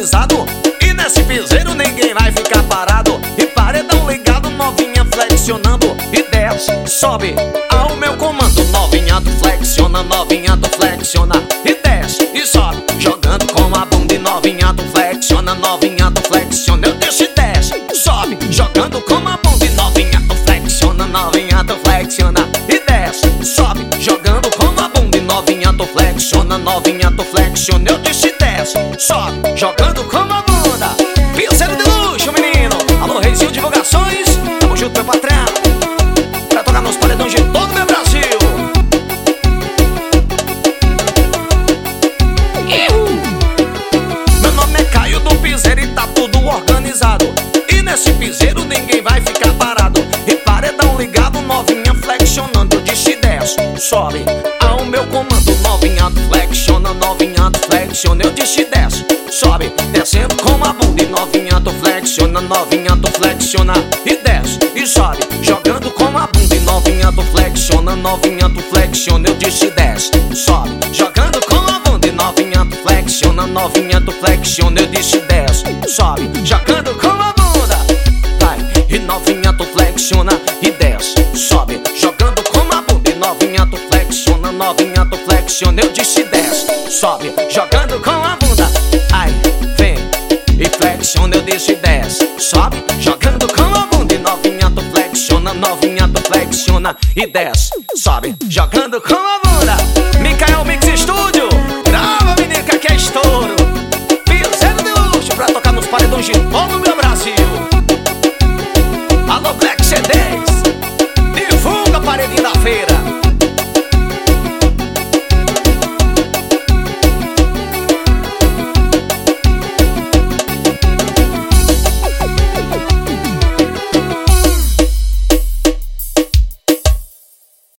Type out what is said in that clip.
organizado. E nesse piseiro ninguém vai ficar parado. E paredão ligado, novinha flexionando. E desce, sobe ao meu comando. Novinha tu flexiona, novinha tu flexiona. E desce e sobe, jogando com a bunda. E novinha tu flexiona, novinha tu flexiona. Eu disse desce, sobe, jogando com a bunda. E novinha tu flexiona, novinha tu flexiona. E desce, sobe, jogando com a bunda. E novinha tu flexiona, novinha tu flexiona. Eu disse desce, sobe, jogando com a bunda. Piseiro de luxo, menino. Alô, Reizinho Divulgações. Tamo junto, meu patrão. Pra tocar nos paredões de todo meu Brasil. Meu nome é Caio do Piseiro e tá tudo organizado. E nesse piseiro ninguém vai ficar parado. E paredão ligado, novinha flexionando. Eu disse desce, sobe ao meu comando. Novinha tu flexiona, novinha tu flexiona. Eu disse desce, sobe, descendo com a bunda. E novinha tu flexiona, novinha tu flexiona. E desce e sobe, jogando com a bunda. E novinha tu flexiona, novinha tu flexiona. Eu disse desce, sobe, jogando com a bunda. E novinha tu flexiona, novinha tu flexiona. Eu disse desce, sobe, jogando com a bunda. Vai, e novinha tu flexiona e desce, sobe, jogando com a bunda. E novinha tu flexiona, novinha tu flexiona. Eu disse desce, sobe, jogando com a bunda. Ai, vem e flexiona. Eu disse desce, sobe, jogando com a bunda. E novinha tu flexiona, novinha tu flexiona. E desce, sobe, jogando com a bunda. Micael Mix Studio, grava, menino, que aqui é estouro. Piseiro de luxo pra tocar nos paredões de todo o meu Brasil. Alô, Black CDs, divulga a paredinha da feira.